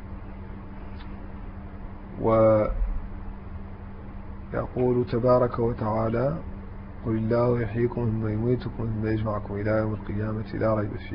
ويقول تبارك وتعالى: قل الله يحييكم ثم يميتكم ثم يجمعكم إلى يوم القيامة لا ريب فيه.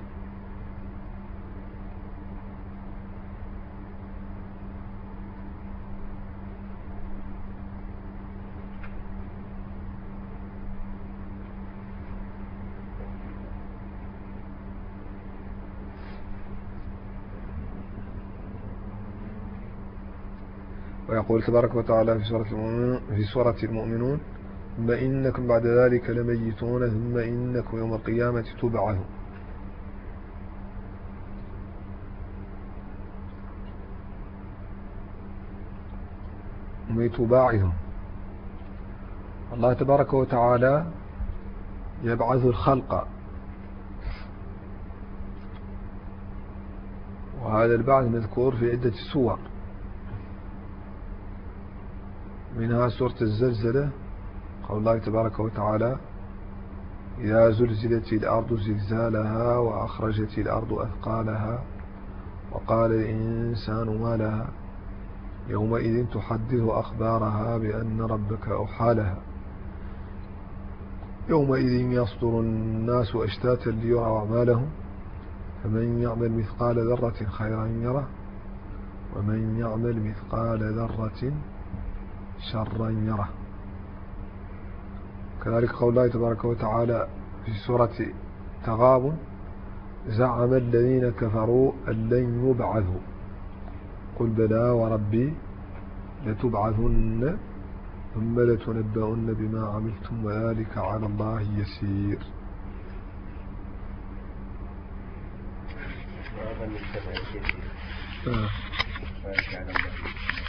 ويقول تبارك وتعالى في سورة المؤمنون, في سورة المؤمنون: ثم إنكم بعد ذلك لميتون ثم إنكم يوم القيامة تبعثون. ميت باعثهم. الله تبارك وتعالى يبعث الخلق، وهذا البعث مذكور في عدة سور، منها سورة الزلزلة، قول الله تبارك وتعالى: إذا زلزلت الأرض زلزالها وأخرجت الأرض أثقالها وقال الإنسان ما لها يومئذ تحدث أخبارها بأن ربك أوحى لها يومئذ يصدر الناس أشتاتا ليروا أعمالهم فمن يعمل مثقال ذرة خيرا يره ومن يعمل مثقال ذرة شرا يره. كذلك قول الله تبارك وتعالى في سورة تغابن: زعم الذين كفروا أن لن يبعثوا قل بلى وربي لتبعثن ثم لتنبؤن بما عملتم وذلك على الله يسير. آه.